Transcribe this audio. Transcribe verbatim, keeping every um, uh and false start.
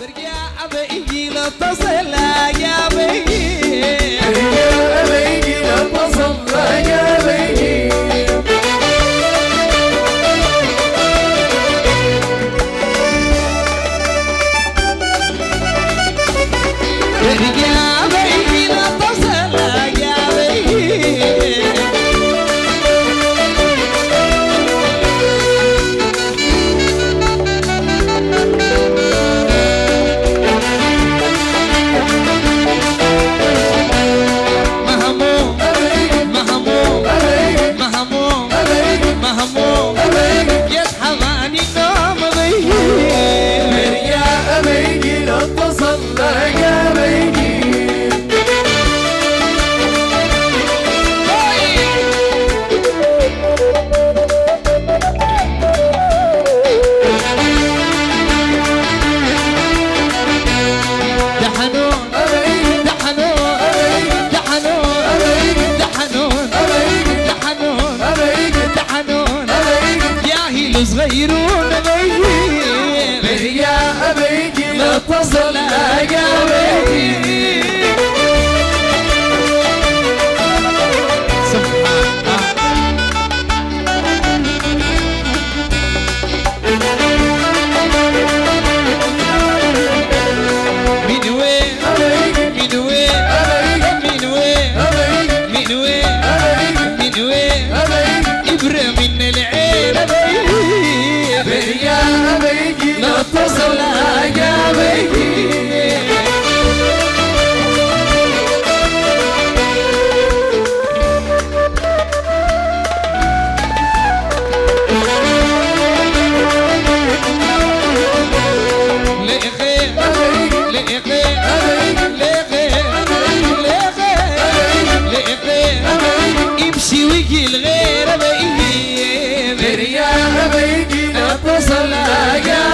برجع أبيجي لتصل يا بيجي برجع أبيجي لتصل يا بيجي برجع أبيجي لتصل يا بيجي صغيرون بيجي برجع بيجي لتصل يا بيجي من وين من وين من وين من وين من وين إبرة من العين برجع بيجي لتصل يا بيجي يمشي ويجي الغير بيجي برجع بيجي لتصل يا